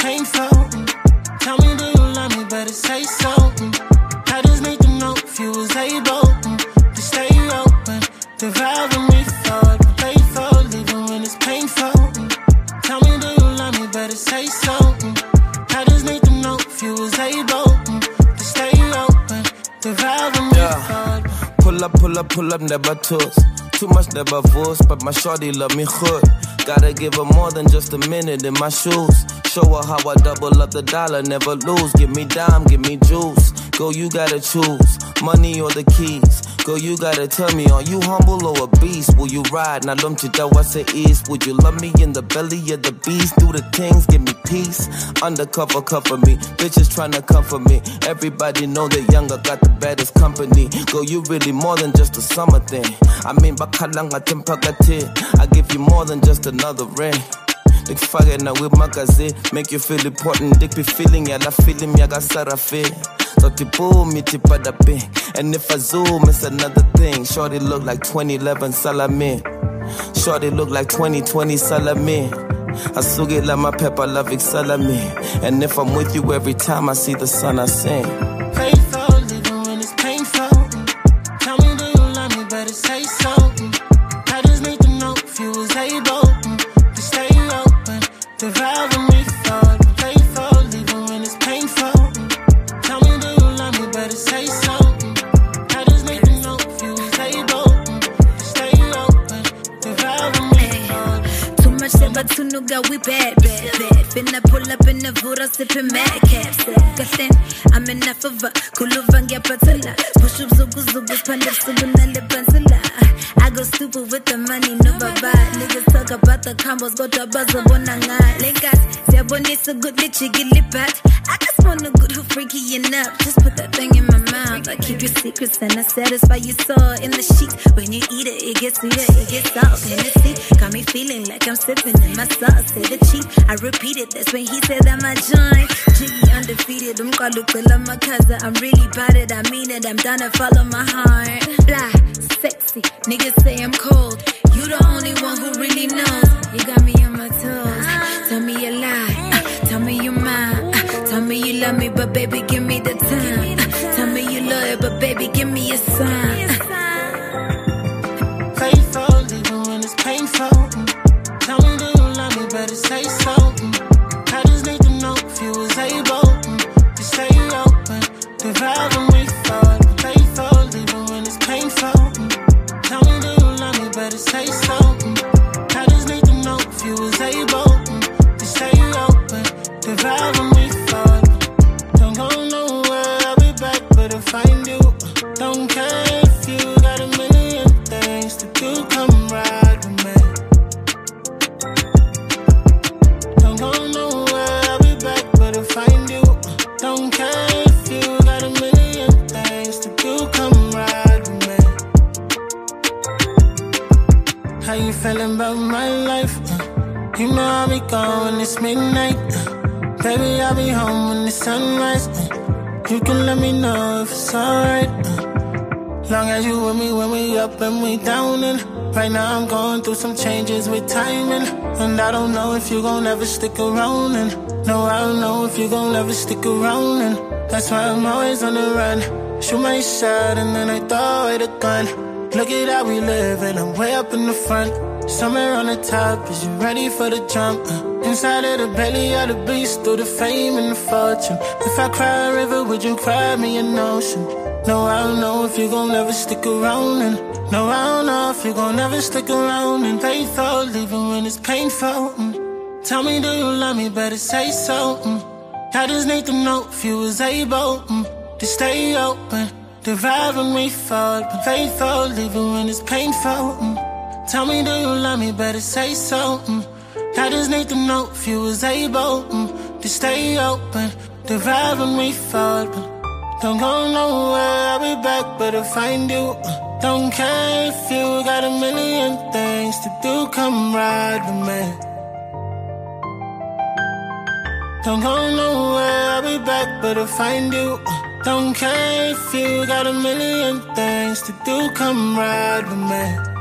painful. Tell me, do you love me? Better say so. I just need to know if you was able to stay open, to ride with me forward, but faithful, even when it's painful. Tell me, do you love me? Better say so. I just need to know if you was able to stay open, to ride with me forward. Pull up, never toss. Too much never force, but my shorty love me good. Gotta give her more than just a minute in my shoes. Show her how I double up the dollar, never lose. Give me dime, give me juice. Go, you gotta choose, money or the keys. Go, you gotta tell me, are you humble or a beast? Will you ride? Now don't you know I say east. Would you love me in the belly of the beast? Do the things, give me peace. Undercover, cover me. Bitches tryna comfort me. Everybody know that younger got the baddest company. Go, you really more than just a summer thing. I mean, bakalanga tempakate. I give you more than just another ring. Dick faggot now with my gazette. Make you feel important. Dick be feeling ya la feeling ya ga sarafe. So tipo me tipa da bing. And if I zoom, it's another thing. Shorty look like 2011 Salame. Shorty look like 2020 Salame. I suge like my pepper, love it Salame. And if I'm with you every time I see the sun, I sing. Faithful, even when it's painful. Tell me, do you love me? Better say so. I just need to know if you was able to stay open, to ride with me forward. Faithful, even when it's painful. Tell me, do you love me? Better say so. I just need to know if you was able to stay open, to ride with me forward. Too much said, but too nuga, we bad. Finna pull up in the Vura, sipping mad caps. I'm enough of a Kuluvanga Patala. Push up Zugu, Panda Subunale Pansala. I go stupid with the money, no baba. Niggas talk about the combos, go to Bazo Bonanga. Lenkas, Sabonisa good litchi gillipat. I just want a good who freaky enough. Just put that thing in my mouth. I keep your secrets and I satisfy your soul in the sheets. When you eat it, it gets sweeter, it gets salt. Hennessy got me feeling like I'm sipping in my sauce. Say the cheap, I repeat it. That's when he said that my joint Jiggy undefeated. I'm my cousin. I'm really about it. I mean it. I'm down to follow my heart. Blah, sexy. Niggas say I'm cold. You the only one who really knows. You got me on my toes. Tell me you lie. Tell me you mine. Tell me you love me, but baby, give me the time. Tell me you love it, but baby, give me a sign. Faithful, even when it's painful. Tell me, do you love me? Better say so. I just need to know if you was able to stay open, to ride with me forward. Faithful, even when it's painful. Tell me, do you love me? Better say so. I just need to know if you was able to stay open, to ride with me forward. Don't go nowhere, I'll be back, but I'll find you. Don't care if you got a million things to do, come ride with me. Don't go nowhere, I'll be back, but I'll find you. Don't care if you got a million things to do, come ride with me. How you feeling about my life? You know I'll be gone when it's midnight. Baby, I'll be home when the sunrise. You can let me know if it's alright. Long as you with me when we up and we down. And right now I'm going through some changes with timing. And I don't know if you gon' ever stick around. And no, I don't know if you gon' ever stick around. And that's why I'm always on the run. Shoot my shot and then I throw away the gun. Look at how we live and I'm way up in the front. Somewhere on the top, is you ready for the jump? Inside of the belly of the beast, through the fame and the fortune. If I cry a river, would you cry me an ocean? No, I don't know if you gon' ever stick around. And no, I don't know if you gon' ever stick around. And faithful, even when it's painful. Tell me, do you love me? Better say so. I just need to know if you was able to stay open, to ride with me forward. But faithful, even when it's painful. Tell me, do you love me? Better say so. I just need to know if you was able to stay open, to ride with me forward. But don't go nowhere, I'll be back, but I'll find you. Don't care if you got a million things to do, come ride with me. Don't go nowhere, I'll be back, but I'll find you. Don't care if you got a million things to do, come ride with me.